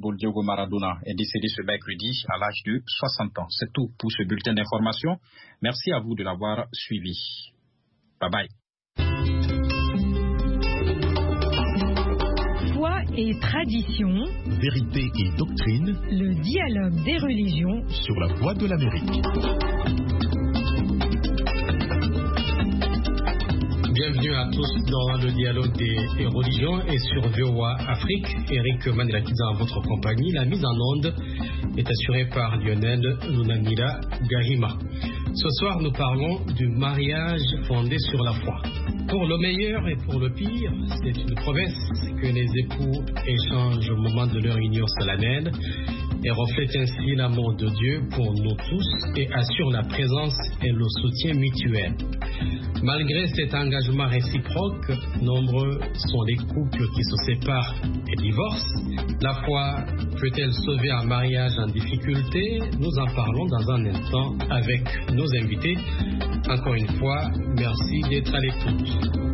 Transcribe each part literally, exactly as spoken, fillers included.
football Diego Maradona est décédé ce mercredi à l'âge de soixante ans. C'est tout pour ce bulletin d'information. Merci à vous de l'avoir suivi. Bye bye. Foi et tradition, vérité et doctrine, le dialogue des religions sur la Voix de l'Amérique. Bienvenue à tous dans le dialogue des, des religions et sur V O A Afrique. Eric Manelakiza en votre compagnie. La mise en onde est assurée par Lionel Lunamira Gahima. Ce soir, nous parlons du mariage fondé sur la foi. Pour le meilleur et pour le pire, c'est une promesse que les époux échangent au moment de leur union solennelle et reflète ainsi l'amour de Dieu pour nous tous et assure la présence et le soutien mutuel. Malgré cet engagement réciproque, nombreux sont les couples qui se séparent et divorcent. La foi peut-elle sauver un mariage en difficulté? Nous en parlons dans un instant avec nos invités. Encore une fois, merci d'être à l'écoute.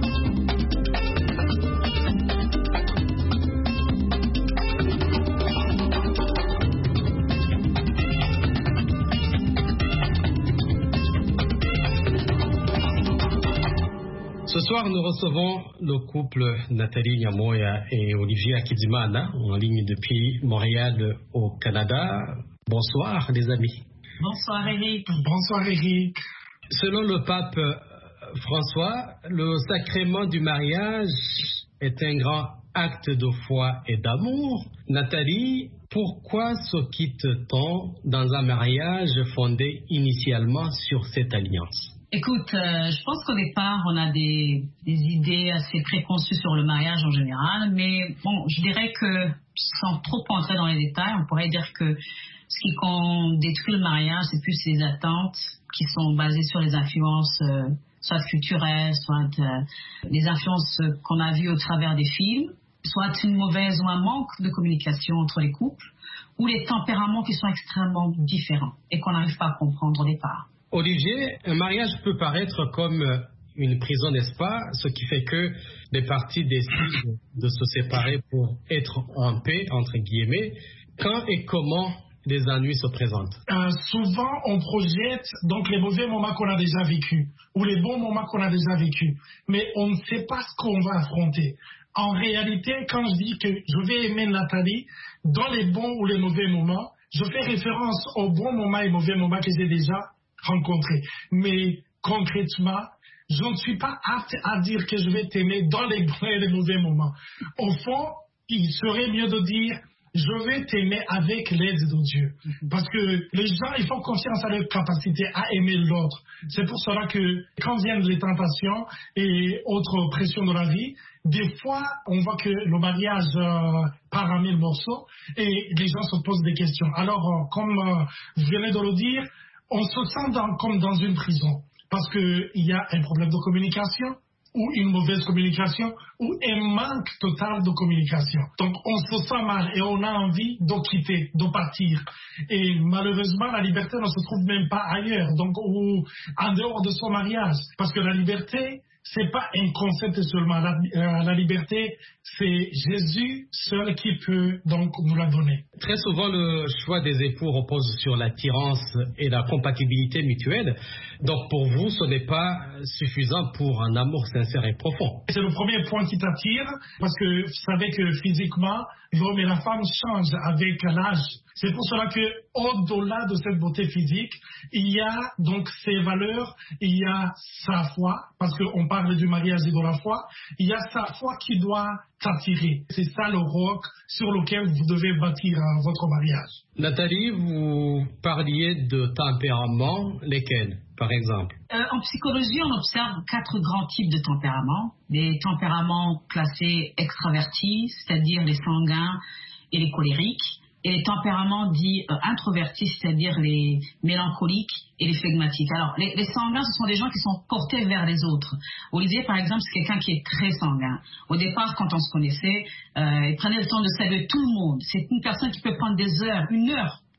Ce soir, nous recevons le couple Nathalie Nyamoya et Olivier Akidimana en ligne depuis Montréal au Canada. Bonsoir les amis. Bonsoir Eric. Bonsoir Eric. Selon le pape François, le sacrement du mariage est un grand acte de foi et d'amour. Nathalie, pourquoi se quitte-t-on dans un mariage fondé initialement sur cette alliance? Écoute, euh, je pense qu'au départ, on a des, des idées assez préconçues sur le mariage en général, mais bon, je dirais que, sans trop entrer dans les détails, on pourrait dire que ce qui con, détruit le mariage, c'est plus les attentes qui sont basées sur les influences, euh, soit culturelles, soit euh, les influences qu'on a vues au travers des films, soit une mauvaise ou un manque de communication entre les couples, ou les tempéraments qui sont extrêmement différents et qu'on n'arrive pas à comprendre au départ. Olivier, un mariage peut paraître comme une prison, n'est-ce pas? Ce qui fait que les parties décident de se séparer pour être en paix, entre guillemets. Quand et comment les ennuis se présentent? Euh, souvent, on projette donc les mauvais moments qu'on a déjà vécus ou les bons moments qu'on a déjà vécus, mais on ne sait pas ce qu'on va affronter. En réalité, quand je dis que je vais aimer Nathalie, dans les bons ou les mauvais moments, je fais référence aux bons moments et mauvais moments que j'ai déjà rencontrés. Mais concrètement, je ne suis pas apte à dire que je vais t'aimer dans les bons et les mauvais moments. Au fond, il serait mieux de dire je vais t'aimer avec l'aide de Dieu. Parce que les gens, ils font confiance à leur capacité à aimer l'autre. C'est pour cela que quand viennent les tentations et autres pressions de la vie, des fois, on voit que le mariage euh, part en mille morceaux et les gens se posent des questions. Alors, euh, comme euh, je venais de le dire, on se sent dans, comme dans une prison parce qu'il y a un problème de communication ou une mauvaise communication ou un manque total de communication. Donc on se sent mal et on a envie de quitter, de partir. Et malheureusement, la liberté ne se trouve même pas ailleurs, donc ou en dehors de son mariage. Parce que la liberté, c'est pas un concept seulement. La, euh, la liberté, c'est Jésus seul qui peut donc nous la donner. Très souvent, le choix des époux repose sur l'attirance et la compatibilité mutuelle. Donc pour vous, ce n'est pas suffisant pour un amour sincère et profond. C'est le premier point qui t'attire, parce que vous savez que physiquement, l'homme et la femme changent avec l'âge. C'est pour cela que, au-delà de cette beauté physique, il y a donc ses valeurs, il y a sa foi, parce qu'on parle du mariage et de la foi, il y a sa foi qui doit t'attirer. C'est ça le roc sur lequel vous devez bâtir uh, votre mariage. Nathalie, vous parliez de tempéraments, lesquels, par exemple? euh, En psychologie, on observe quatre grands types de tempéraments. Les tempéraments classés extravertis, c'est-à-dire les sanguins et les colériques, et les tempéraments dits euh, introvertis, c'est-à-dire les mélancoliques et les flegmatiques. Alors, les, les sanguins, ce sont des gens qui sont portés vers les autres. Olivier, par exemple, c'est quelqu'un qui est très sanguin. Au départ, quand on se connaissait, euh, il prenait le temps de saluer tout le monde. C'est une personne qui peut prendre des heures, une heure,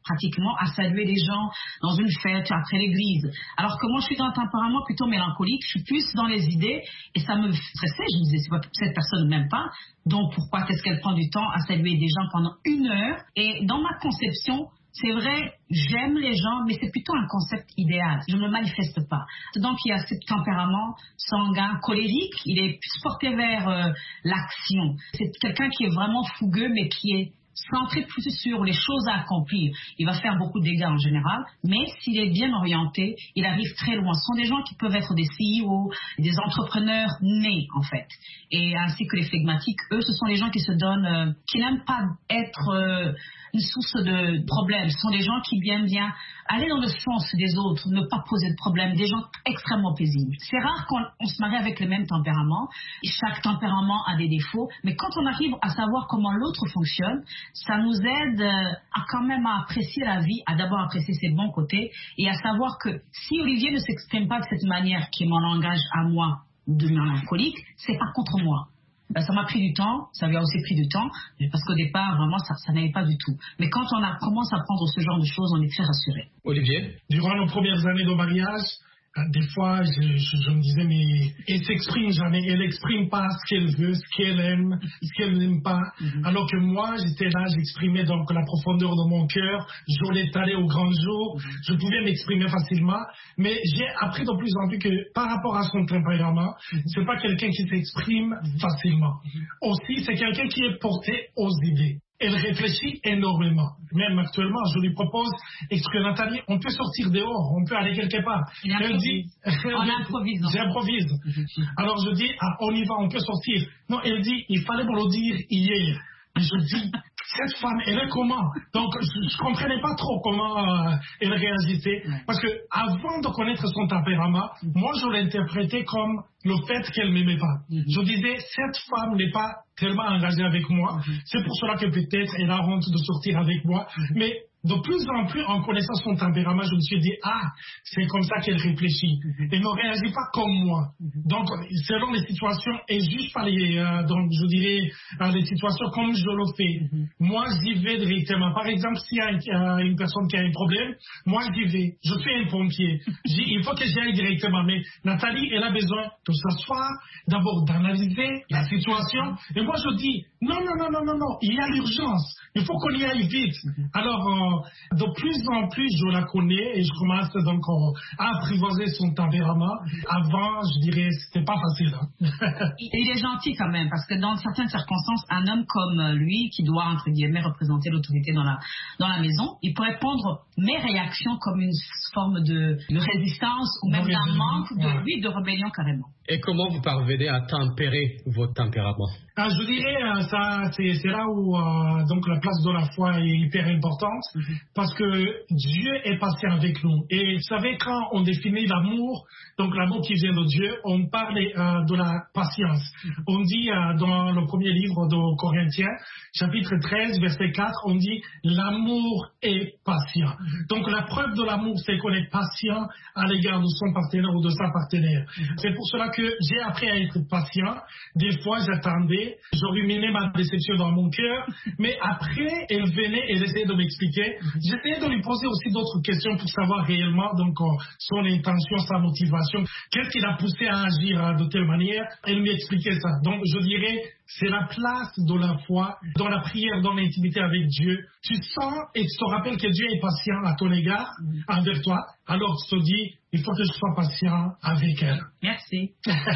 pratiquement à saluer les gens dans une fête, après l'église. Alors que moi, je suis d'un tempérament plutôt mélancolique, je suis plus dans les idées et ça me stressait. Je me disais, c'est pas, cette personne ne m'aime pas, donc pourquoi est-ce qu'elle prend du temps à saluer des gens pendant une heure? Et dans ma conception, c'est vrai, j'aime les gens, mais c'est plutôt un concept idéal. Je ne me manifeste pas. Donc, il y a ce tempérament sanguin, colérique. Il est plus porté vers euh, l'action. C'est quelqu'un qui est vraiment fougueux, mais qui est centré plus sur les choses à accomplir. Il va faire beaucoup de dégâts en général, mais s'il est bien orienté, il arrive très loin. Ce sont des gens qui peuvent être des C E O, des entrepreneurs nés, en fait. Et ainsi que les flegmatiques, eux, ce sont les gens qui se donnent, euh, qui n'aiment pas être euh, une source de problèmes. Ce sont des gens qui aiment bien aller dans le sens des autres, ne pas poser de problèmes, des gens extrêmement paisibles. C'est rare qu'on on se marie avec le même tempérament. Chaque tempérament a des défauts, mais quand on arrive à savoir comment l'autre fonctionne, ça nous aide à quand même à apprécier la vie, à d'abord apprécier ses bons côtés et à savoir que si Olivier ne s'exprime pas de cette manière qui est mon langage à moi de mélancolique, c'est pas contre moi. Ben, ça m'a pris du temps, ça lui a aussi pris du temps, parce qu'au départ, vraiment, ça, ça n'allait pas du tout. Mais quand on a, commence à prendre ce genre de choses, on est très rassuré. Olivier? Durant nos premières années de mariage, des fois, je, je, je me disais, mais elle s'exprime jamais, elle n'exprime pas ce qu'elle veut, ce qu'elle aime, ce qu'elle n'aime pas. Mm-hmm. Alors que moi, j'étais là, j'exprimais donc la profondeur de mon cœur, je l'étalais au grand jour, mm-hmm. je pouvais m'exprimer facilement, mais j'ai appris de plus en plus que par rapport à son tempérament, mm-hmm. c'est pas quelqu'un qui s'exprime facilement. Mm-hmm. Aussi, c'est quelqu'un qui est porté aux idées. Elle réfléchit énormément. Même actuellement, je lui propose, est-ce que Nathalie, on peut sortir dehors, on peut aller quelque part? Il elle dit, on improvise. J'improvise. Alors je dis, ah, on y va, on peut sortir. Non, elle dit, il fallait me le dire hier. Je dis, cette femme, elle est comment? Donc, je ne comprenais pas trop comment euh, elle réagissait. Parce que avant de connaître son tempérament, moi, je l'interprétais comme le fait qu'elle ne m'aimait pas. Mm-hmm. Je disais, cette femme n'est pas tellement engagée avec moi. Mm-hmm. C'est pour cela que peut-être elle a honte de sortir avec moi. Mm-hmm. Mais de plus en plus, en connaissant son tempérament, je me suis dit, ah, c'est comme ça qu'elle réfléchit. Mm-hmm. Elle ne réagit pas comme moi. Mm-hmm. Donc, selon les situations, et juste par les, euh, donc, je dirais, euh, les situations comme je le fais, mm-hmm. moi, j'y vais directement. Par exemple, s'il y a une, euh, une personne qui a un problème, moi, j'y vais. Je suis un pompier. Il faut que j'y aille directement. Mais Nathalie, elle a besoin de s'asseoir, d'abord d'analyser la situation. Et moi, je dis, non, non, non, non, non, non, il y a l'urgence. Il faut qu'on y aille vite. Mm-hmm. Alors, euh, de plus en plus, je la connais et je commence donc à apprivoiser son tempérament. Avant, je dirais, c'était pas facile. Hein. Il est gentil quand même, parce que dans certaines circonstances, un homme comme lui, qui doit, entre guillemets, représenter l'autorité dans la, dans la maison, il pourrait prendre mes réactions comme une forme de, de résistance ou même d'un manque de, ouais. oui, de rébellion carrément. Et comment vous parvenez à tempérer votre tempérament? Ah, je dirais, ça, c'est, c'est là où euh, donc la place de la foi est hyper importante, mm-hmm. parce que Dieu est patient avec nous. Et vous savez, quand on définit l'amour, donc l'amour qui vient de Dieu, on parle euh, de la patience. Mm-hmm. On dit euh, dans le premier livre de Corinthiens, chapitre treize, verset quatre, on dit l'amour est patient. Mm-hmm. Donc la preuve de l'amour, c'est qu'on est patient à l'égard de son partenaire ou de sa partenaire. Mm-hmm. C'est pour cela que j'ai appris à être patient. Des fois, j'attendais, je ruminais ma déception dans mon cœur, mais après, elle venait et elle essayait de m'expliquer. J'essayais de lui poser aussi d'autres questions pour savoir réellement donc son intention, sa motivation, qu'est-ce qui l'a poussé à agir de telle manière. Elle m'expliquait ça. Donc, je dirais, c'est la place de la foi, dans la prière, dans l'intimité avec Dieu. Tu sens et tu te rappelles que Dieu est patient à ton égard, envers toi. Alors tu te dis, il faut que je sois patient avec elle. Merci.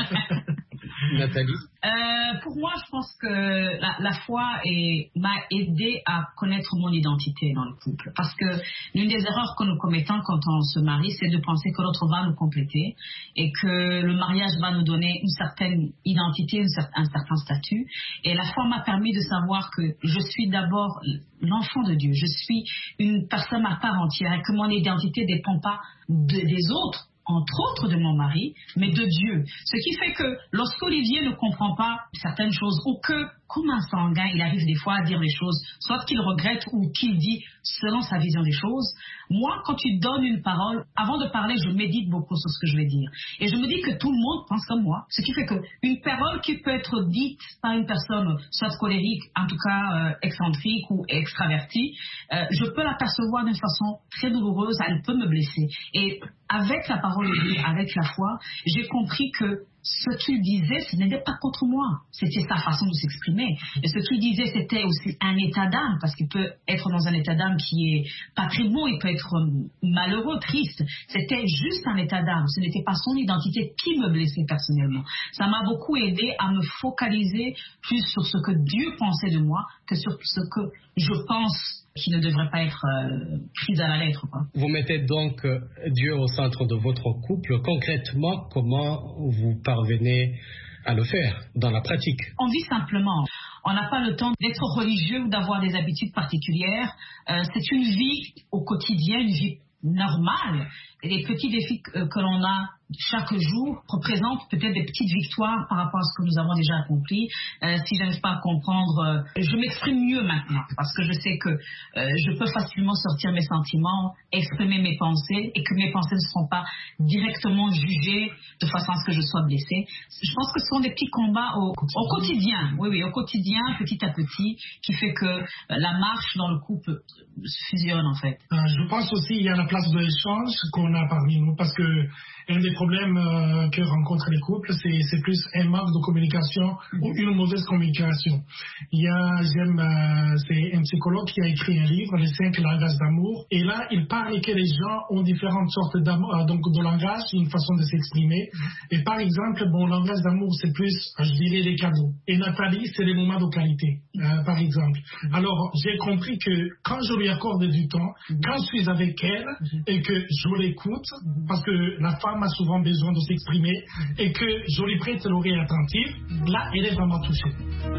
Nathalie? euh, Pour moi, je pense que la, la foi est, m'a aidé à connaître mon identité dans le couple. Parce que l'une des erreurs que nous commettons quand on se marie, c'est de penser que l'autre va nous compléter et que le mariage va nous donner une certaine identité, une cer- un certain statut. Et la foi m'a permis de savoir que je suis d'abord l'enfant de Dieu. Je suis une personne à part entière et que mon identité ne dépend pas de, des autres. entre autres de mon mari, mais de Dieu. Ce qui fait que lorsqu'Olivier ne comprend pas certaines choses, ou que, comme un sanguin, il arrive des fois à dire les choses, soit qu'il regrette ou qu'il dit selon sa vision des choses, moi, quand tu donnes une parole, avant de parler, je médite beaucoup sur ce que je vais dire. Et je me dis que tout le monde pense comme moi. Ce qui fait qu'une parole qui peut être dite par une personne, soit colérique, en tout cas euh, excentrique ou extravertie, euh, je peux la percevoir d'une façon très douloureuse, elle peut me blesser. Et avec la parole de Dieu, avec la foi, j'ai compris que ce qu'il disait, ce n'était pas contre moi. C'était sa façon de s'exprimer. Et ce qu'il disait, c'était aussi un état d'âme, parce qu'il peut être dans un état d'âme qui est pas très bon, il peut être malheureux, triste. C'était juste un état d'âme. Ce n'était pas son identité qui me blessait personnellement. Ça m'a beaucoup aidé à me focaliser plus sur ce que Dieu pensait de moi que sur ce que je pense qui ne devrait pas être euh, prise à la lettre, quoi. Vous mettez donc euh, Dieu au centre de votre couple. Concrètement, comment vous parvenez à le faire dans la pratique? On vit simplement. On n'a pas le temps d'être religieux ou d'avoir des habitudes particulières. Euh, c'est une vie au quotidien, une vie normale. Et les petits défis que, que l'on a chaque jour représentent peut-être des petites victoires par rapport à ce que nous avons déjà accompli. Euh, si je n'arrive pas à comprendre, euh, je m'exprime mieux maintenant parce que je sais que euh, je peux facilement sortir mes sentiments, exprimer mes pensées et que mes pensées ne seront pas directement jugées de façon à ce que je sois blessée. Je pense que ce sont des petits combats au, au quotidien, oui, oui, au quotidien, petit à petit, qui fait que euh, la marche dans le couple fusionne en fait. Euh, je pense aussi qu'il y a la place de l'échange qu'on a parmi nous parce que un des problèmes euh, que rencontrent les couples, c'est, c'est plus un manque de communication ou une mauvaise communication. Il y a, j'aime, euh, c'est un psychologue qui a écrit un livre, Les cinq langages d'amour, et là, il parle que les gens ont différentes sortes d'amour, euh, donc de langage, une façon de s'exprimer. Et par exemple, mon langage d'amour, c'est plus, je dirais, les cadeaux. Et Nathalie, c'est les moments de qualité, euh, par exemple. Alors, j'ai compris que quand je lui accorde du temps, quand je suis avec elle et que je l'écoute, parce que la femme a souvent besoin de s'exprimer et que je lui prête l'oreille attentive, là, elle est vraiment touchée.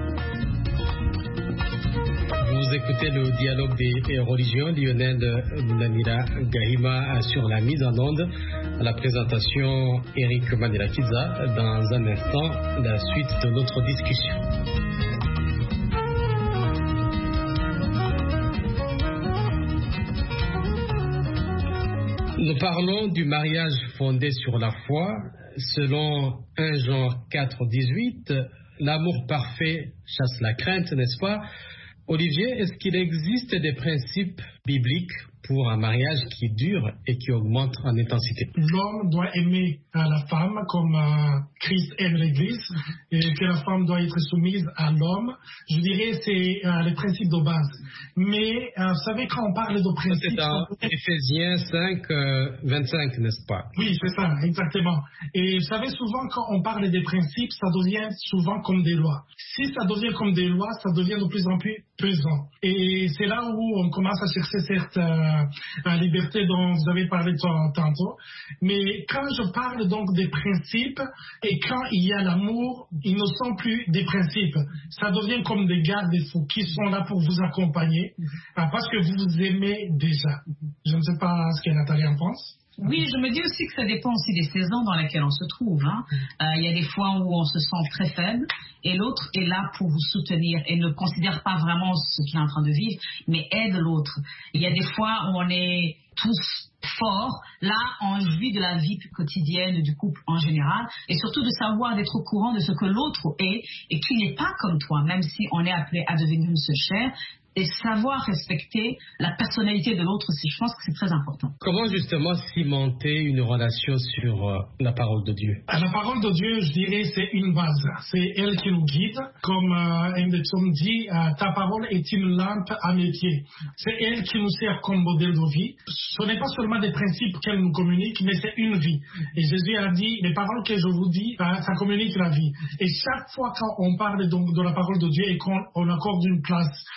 Vous écoutez le dialogue des religions. Lionel Lunamira Gahima sur la mise en onde. À la présentation, Eric Mandela-Kiza. Dans un instant, la suite de notre discussion. Nous parlons du mariage fondé sur la foi. Selon premier Jean quatre, dix-huit, l'amour parfait chasse la crainte, n'est-ce pas? Olivier, est-ce qu'il existe des principes bibliques pour un mariage qui dure et qui augmente en intensité? L'homme doit aimer euh, la femme comme euh, Christ aime l'Église et que la femme doit être soumise à l'homme. Je dirais c'est euh, les principes de base. Mais euh, vous savez, quand on parle de principes... C'est dans Éphésiens cinq, vingt-cinq, n'est-ce pas? Oui, c'est ça, exactement. Et vous savez, souvent quand on parle des principes, ça devient souvent comme des lois. Si ça devient comme des lois, ça devient de plus en plus pesant. Et c'est là où on commence à chercher cette euh, la liberté dont vous avez parlé tantôt. Mais quand je parle donc des principes et quand il y a l'amour, ils ne sont plus des principes. Ça devient comme des garde-fous qui sont là pour vous accompagner parce que vous vous aimez déjà. Je ne sais pas ce que Nathalie en pense. Oui, je me dis aussi que ça dépend aussi des saisons dans lesquelles on se trouve. Hein. Euh, il y a des fois où on se sent très faible et l'autre est là pour vous soutenir et ne considère pas vraiment ce qu'il est en train de vivre, mais aide l'autre. Il y a des fois où on est tous forts, là on jouit de la vie quotidienne du couple en général et surtout de savoir d'être au courant de ce que l'autre est et qui n'est pas comme toi, même si on est appelé à devenir une seule chair. Et savoir respecter la personnalité de l'autre, je pense que c'est très important. Comment justement cimenter une relation sur euh, la parole de Dieu? La parole de Dieu, je dirais, c'est une base. C'est elle qui nous guide. Comme euh, un des psaumes dit, euh, ta parole est une lampe à mes pieds. C'est elle qui nous sert comme modèle de vie. Ce n'est pas seulement des principes qu'elle nous communique, mais c'est une vie. Et Jésus a dit, les paroles que je vous dis, euh, ça communique la vie. Et chaque fois qu'on parle donc de la parole de Dieu et qu'on on accorde une place à la parole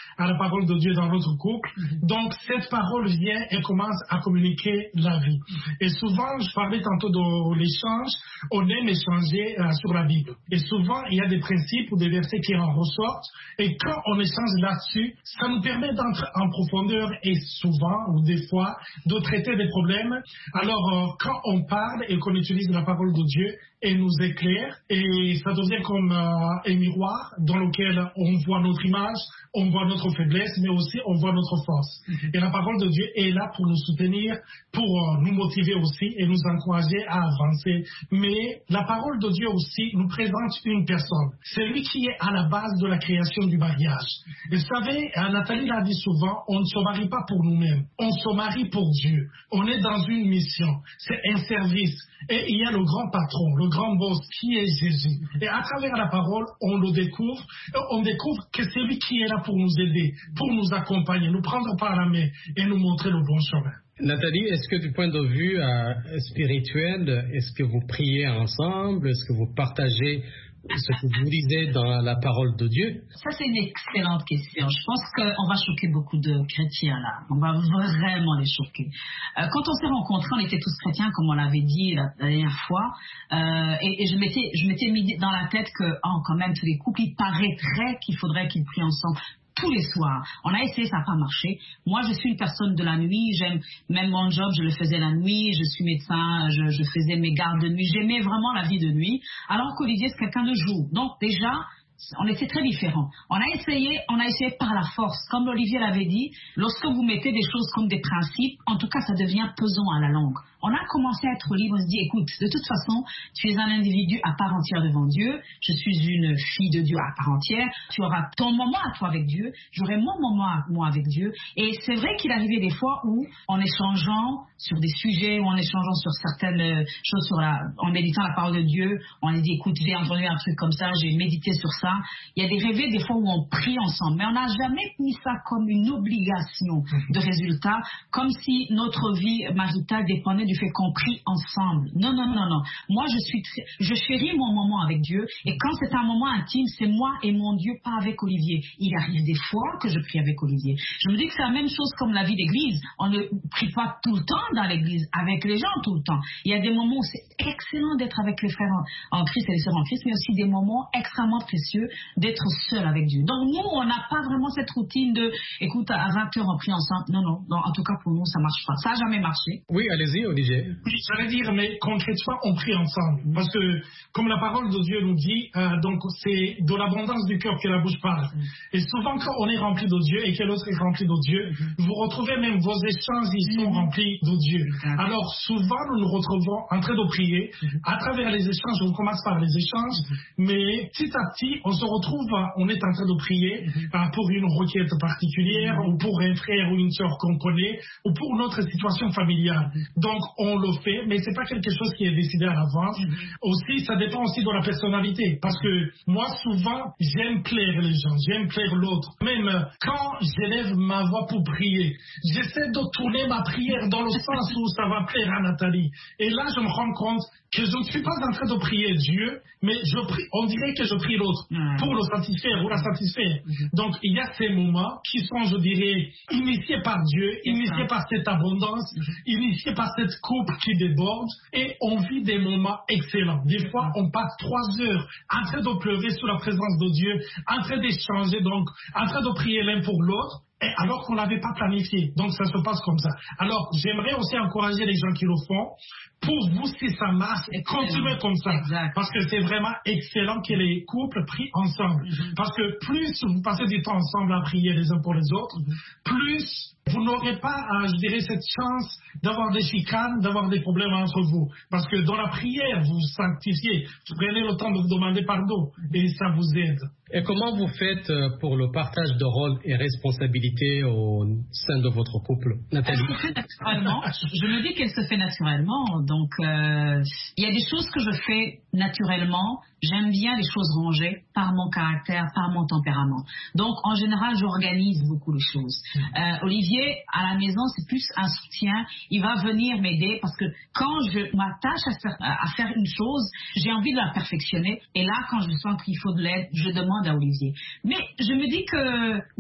parole de Dieu dans notre couple. Donc, cette parole vient et commence à communiquer la vie. Et souvent, je parlais tantôt de l'échange, on aime échanger euh, sur la Bible. Et souvent, il y a des principes ou des versets qui en ressortent. Et quand on échange là-dessus, ça nous permet d'entrer en profondeur et souvent, ou des fois, de traiter des problèmes. Alors, euh, quand on parle et qu'on utilise la parole de Dieu, elle nous éclaire et ça devient comme euh, un miroir dans lequel on voit notre image, on voit notre faiblesse, mais aussi on voit notre force. Mm-hmm. Et la parole de Dieu est là pour nous soutenir, pour euh, nous motiver aussi et nous encourager à avancer. Mais la parole de Dieu aussi nous présente une personne. C'est lui qui est à la base de la création du mariage. Et vous savez, Nathalie l'a dit souvent, on ne se marie pas pour nous-mêmes, on se marie pour Dieu. On est dans une mission, c'est un service. Et il y a le grand patron, le grand boss qui est Jésus. Et à travers la parole, on le découvre. On découvre que c'est lui qui est là pour nous aider, pour nous accompagner, nous prendre par la main et nous montrer le bon chemin. Nathalie, est-ce que du point de vue euh, spirituel, est-ce que vous priez ensemble? Est-ce que vous partagez ce que vous lisez dans la parole de Dieu? Ça, c'est une excellente question. Je pense qu'on va choquer beaucoup de chrétiens là. On va vraiment les choquer. Euh, quand on s'est rencontrés, on était tous chrétiens, comme on l'avait dit la, la dernière fois. Euh, et, et je m'étais, je m'étais mis dans la tête que, oh, quand même, tous les couples, il paraîtrait qu'il faudrait qu'ils prient ensemble. Tous les soirs. On a essayé, ça n'a pas marché. Moi, je suis une personne de la nuit. J'aime même mon job, je le faisais la nuit. Je suis médecin, je, je faisais mes gardes de nuit. J'aimais vraiment la vie de nuit. Alors qu'Olivier, c'est quelqu'un de jour. Donc déjà, on était très différents. On a essayé, on a essayé par la force. Comme Olivier l'avait dit, lorsque vous mettez des choses comme des principes, en tout cas, ça devient pesant à la longue. On a commencé à être libre, on se dit, écoute, de toute façon, tu es un individu à part entière devant Dieu, je suis une fille de Dieu à part entière, tu auras ton moment à toi avec Dieu, j'aurai mon moment à moi avec Dieu. Et c'est vrai qu'il arrivait des fois où, en échangeant sur des sujets, ou en échangeant sur certaines choses, sur la, en méditant la parole de Dieu, on a dit, écoute, j'ai entendu un truc comme ça, j'ai médité sur ça. Il y a des rêves des fois où on prie ensemble, mais on n'a jamais mis ça comme une obligation de résultat, comme si notre vie maritale dépendait du fait qu'on prie ensemble. Non, non, non, non. Moi, je suis, je chéris mon moment avec Dieu, et quand c'est un moment intime, c'est moi et mon Dieu, pas avec Olivier. Il arrive des fois que je prie avec Olivier. Je me dis que c'est la même chose comme la vie d'église. On ne prie pas tout le temps dans l'église, avec les gens tout le temps. Il y a des moments où c'est excellent d'être avec les frères en, en Christ et les sœurs en Christ, mais aussi des moments extrêmement précieux d'être seul avec Dieu. Donc nous, on n'a pas vraiment cette routine de, écoute, à vingt heures on prie ensemble. Non, non, non, en tout cas pour nous, ça marche pas. Ça n'a jamais marché. Oui, allez-y, Olivier. Oui, j'allais dire, mais concrètement, on prie ensemble. Parce que, comme la parole de Dieu nous dit, euh, donc c'est de l'abondance du cœur que la bouche parle. Et souvent, quand on est rempli de Dieu et que l'autre est rempli de Dieu, vous retrouvez même vos échanges, ils sont remplis de Dieu. Alors, souvent, nous nous retrouvons en train de prier. À travers les échanges, on commence par les échanges, mais petit à petit, on se retrouve, on est en train de prier euh, pour une requête particulière, ou pour un frère ou une sœur qu'on connaît, ou pour notre situation familiale. Donc, on le fait, mais c'est pas quelque chose qui est décidé à l'avance. Aussi, ça dépend aussi de la personnalité, parce que moi, souvent, j'aime plaire les gens, j'aime plaire l'autre. Même quand j'élève ma voix pour prier, j'essaie de tourner ma prière dans le sens où ça va plaire à Nathalie. Et là, je me rends compte que je ne suis pas en train de prier Dieu, mais je prie, on dirait que je prie l'autre pour le satisfaire ou la satisfaire. Donc, il y a ces moments qui sont, je dirais, initiés par Dieu, initiés par cette abondance, initiés par cette coupe qui déborde, et on vit des moments excellents. Des fois, on passe trois heures en train de pleurer sous la présence de Dieu, en train d'échanger, donc, en train de prier l'un pour l'autre, et alors qu'on ne l'avait pas planifié. Donc, ça se passe comme ça. Alors, j'aimerais aussi encourager les gens qui le font. Pour vous, si ça marche, continuez comme ça. Exact. Parce que c'est vraiment excellent que les couples prient ensemble. Mm-hmm. Parce que plus vous passez du temps ensemble à prier les uns pour les autres, mm-hmm. plus vous n'aurez pas, euh, je dirais, cette chance d'avoir des chicanes, d'avoir des problèmes entre vous. Parce que dans la prière, vous sanctifiez, vous prenez le temps de vous demander pardon, et ça vous aide. Et comment vous faites pour le partage de rôles et responsabilités au sein de votre couple, Nathalie? Elle se fait naturellement. Je me dis qu'elle se fait naturellement. Donc, euh, il y a des choses que je fais naturellement. J'aime bien les choses rangées par mon caractère, par mon tempérament. Donc, en général, j'organise beaucoup les choses. Euh, Olivier, à la maison, c'est plus un soutien. Il va venir m'aider parce que quand je m'attache à faire, à faire une chose, j'ai envie de la perfectionner. Et là, quand je sens qu'il faut de l'aide, je demande à Olivier. Mais je me dis que, oui,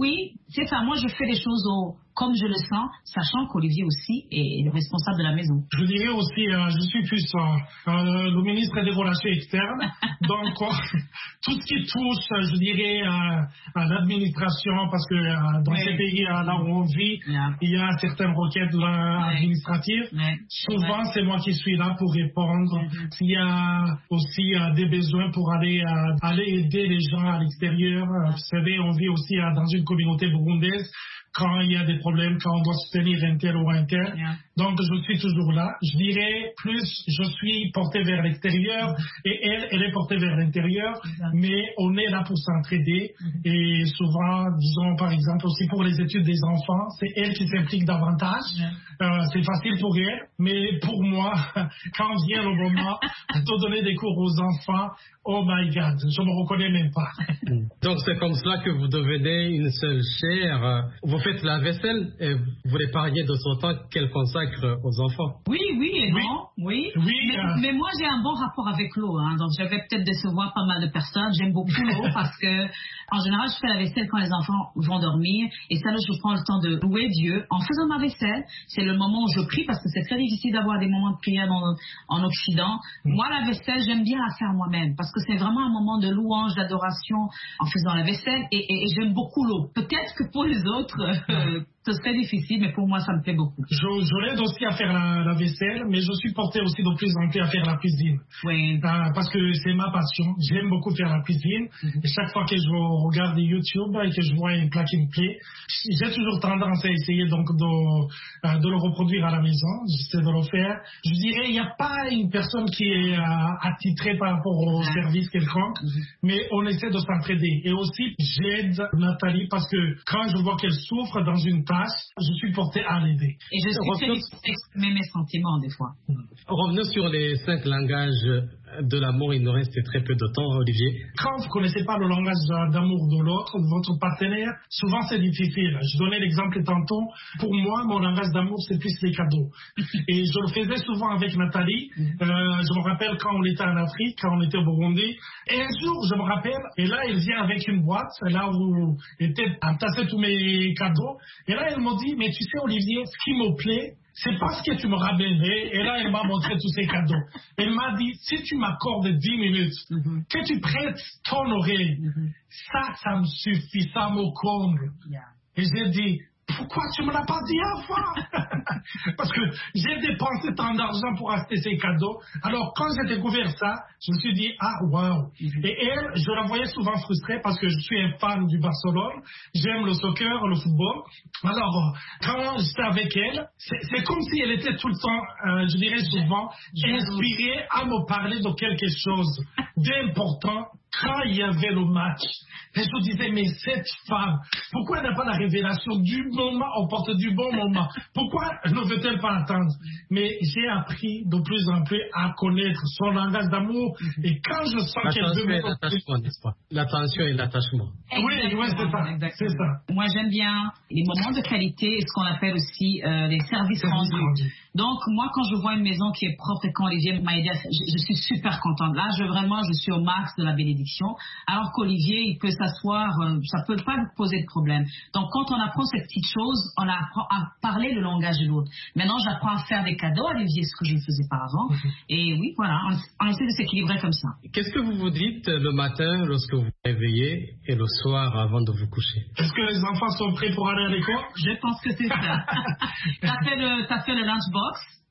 c'est ça. Moi, je fais les choses au, comme je le sens, sachant qu'Olivier aussi est le responsable de la maison. Je dirais aussi, euh, je suis plus euh, euh, le ministre des Relations externes. Donc, euh, tout ce qui touche, je dirais, euh, à l'administration, parce que euh, dans oui. ces pays euh, là où on vit, yeah. il y a certaines requêtes euh, oui. administratives. Oui. Souvent, oui. c'est moi qui suis là pour répondre. Mm-hmm. S'il y a aussi euh, des besoins pour aller, euh, aller aider les gens à l'extérieur. Euh, vous savez, on vit aussi euh, dans une communauté burundaise. Quand il y a des problèmes, quand on doit soutenir un tel ou un tel. Yeah. Donc, je suis toujours là. Je dirais, plus je suis porté vers l'extérieur mm-hmm. et elle, elle est portée vers l'intérieur. Mm-hmm. Mais on est là pour s'entraider. Mm-hmm. Et souvent, disons, par exemple, aussi pour les études des enfants, c'est elle qui s'implique davantage. Mm-hmm. Euh, c'est facile pour elle. Mais pour moi, quand vient le moment de donner des cours aux enfants, oh my God, je ne me reconnais même pas. Donc, c'est comme cela que vous devenez une seule chair. Vous faites la vaisselle et vous l'épargnez de son temps qu'elle consacre aux enfants. Oui, oui et oui. non, oui. oui mais, euh... mais moi, j'ai un bon rapport avec l'eau. Hein, donc, je vais peut-être décevoir pas mal de personnes. J'aime beaucoup l'eau parce que, en général, je fais la vaisselle quand les enfants vont dormir. Et ça, là, je prends le temps de louer Dieu. En faisant ma vaisselle, c'est le moment où je prie parce que c'est très difficile d'avoir des moments de prière dans, en Occident. Mm. Moi, la vaisselle, j'aime bien la faire moi-même parce que c'est vraiment un moment de louange, d'adoration en faisant la vaisselle. Et, et, et j'aime beaucoup l'eau. Peut-être que pour les autres, Euh, ce serait difficile, mais pour moi, ça me plaît beaucoup. Je, je l'aide aussi à faire la, la vaisselle, mais je suis porté aussi de plus en plus à faire la cuisine. Oui. Euh, parce que c'est ma passion. J'aime beaucoup faire la cuisine. Mm-hmm. Et chaque fois que je regarde YouTube et que je vois un plat qui me plaît, j'ai toujours tendance à essayer donc de, euh, de le reproduire à la maison. J'essaie de le faire. Je dirais, il n'y a pas une personne qui est euh, attitrée par rapport au ah. service quelconque, mm-hmm. mais on essaie de s'entraider. Et aussi, j'aide Nathalie parce que quand je vois qu'elle souffre dans une tâche, je suis porté à l'aider. Et je suis très difficile d'exprimer mes sentiments des fois. Revenons sur les cinq langages de l'amour. Il nous reste très peu de temps, Olivier. Quand vous ne connaissez pas le langage d'amour de l'autre, de votre partenaire, souvent c'est difficile. Je donnais l'exemple tantôt. Pour moi, mon langage d'amour, c'est plus les cadeaux. Et je le faisais souvent avec Nathalie. Euh, je me rappelle quand on était en Afrique, quand on était au Burundi. Et un jour, je me rappelle, et là, elle vient avec une boîte, là où étaient entassés tous mes cadeaux. Et là, elle m'a dit, mais tu sais, Olivier, ce qui me plaît, c'est parce que tu me ramènes. Et là, elle m'a montré tous ces cadeaux. Elle m'a dit, si tu m'accordes dix minutes, mm-hmm. que tu prêtes ton oreille, mm-hmm. ça, ça me suffit, ça me comble. Yeah. Et j'ai dit, pourquoi tu ne me l'as pas dit avant? Parce que j'ai dépensé tant d'argent pour acheter ces cadeaux. Alors, quand j'ai découvert ça, je me suis dit, ah, waouh. Mm-hmm. Et elle, je la voyais souvent frustrée parce que je suis un fan du Barcelone. J'aime le soccer, le football. Alors, quand j'étais avec elle, c'est, c'est comme si elle était tout le temps, euh, je dirais souvent, inspirée à me parler de quelque chose d'important quand il y avait le match. Et je me disais, mais cette femme, pourquoi elle n'a pas la révélation du moment, au porte du bon moment? Pourquoi ne veut-elle pas attendre? Mais j'ai appris de plus en plus à connaître son langage d'amour. Et quand je sens qu'elle veut... L'attention et l'attachement, n'est-ce pas? L'attention et l'attachement. Oui, oui, c'est ça. Exactement. C'est ça. Moi, j'aime bien les moments de qualité et ce qu'on appelle aussi euh, les services rendus. Donc, moi, quand je vois une maison qui est propre et quand Olivier m'a aidé, je, je suis super contente. Là, je, vraiment, je suis au max de la bénédiction. Alors qu'Olivier, il peut s'asseoir, euh, ça ne peut pas vous poser de problème. Donc, quand on apprend ces petites choses, on apprend à parler le langage de l'autre. Maintenant, j'apprends à faire des cadeaux à Olivier, ce que je ne faisais pas avant. Mm-hmm. Et oui, voilà, on, on essaie de s'équilibrer comme ça. Qu'est-ce que vous vous dites le matin lorsque vous vous réveillez et le soir avant de vous coucher? Est-ce que les enfants sont prêts pour aller à l'école? Je pense que c'est ça. T'as fait le, t'as fait le lunchbox?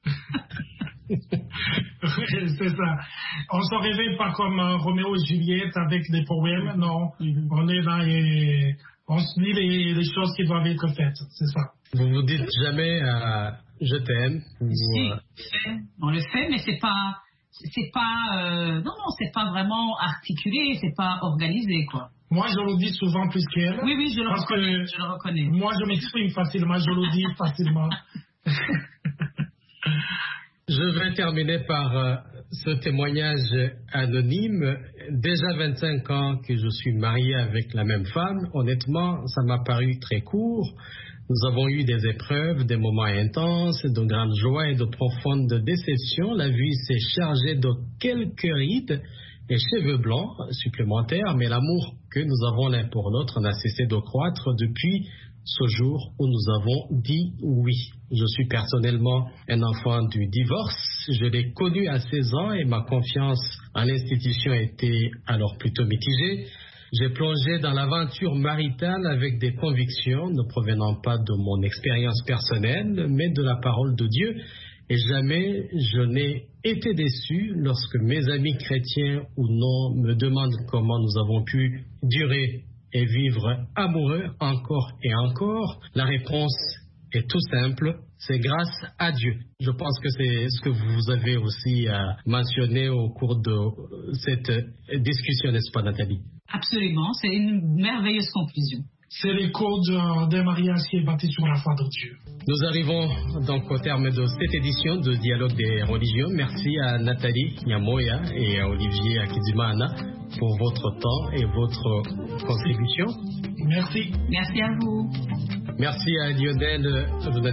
C'est ça. On ne se réveille pas comme euh, Roméo et Juliette avec des poèmes, non. Mm-hmm. On est là et on se dit les, les choses qui doivent être faites, c'est ça. Vous vous dites jamais euh, je t'aime ou, si, euh... on le fait, mais c'est pas, c'est pas, euh, non, non, c'est pas vraiment articulé, c'est pas organisé, quoi. Moi, je le dis souvent plus qu'elle. Oui, oui, je le parce reconnais. Que je le reconnais. Moi, je m'exprime facilement, je le dis facilement. Je vais terminer par euh, ce témoignage anonyme. Déjà vingt-cinq ans que je suis marié avec la même femme. Honnêtement, ça m'a paru très court. Nous avons eu des épreuves, des moments intenses, de grandes joies et de profondes déceptions. La vie s'est chargée de quelques rides et cheveux blancs supplémentaires, mais l'amour que nous avons l'un pour l'autre n'a cessé de croître depuis ce jour où nous avons dit oui. Je suis personnellement un enfant du divorce. Je l'ai connu à seize ans et ma confiance en l'institution était alors plutôt mitigée. J'ai plongé dans l'aventure maritale avec des convictions ne provenant pas de mon expérience personnelle, mais de la parole de Dieu. Et jamais je n'ai été déçu lorsque mes amis chrétiens ou non me demandent comment nous avons pu durer et vivre amoureux encore et encore. La réponse est tout simple, c'est grâce à Dieu. Je pense que c'est ce que vous avez aussi euh, mentionné au cours de cette discussion, n'est-ce pas, Nathalie? Absolument, c'est une merveilleuse conclusion. C'est l'écho d'un mariage qui est bâti sur la foi de Dieu. Nous arrivons donc au terme de cette édition de Dialogue des religions. Merci à Nathalie Nyamoya et à Olivier Akizimana pour votre temps et votre contribution. Merci. Merci à vous. Merci à Lionel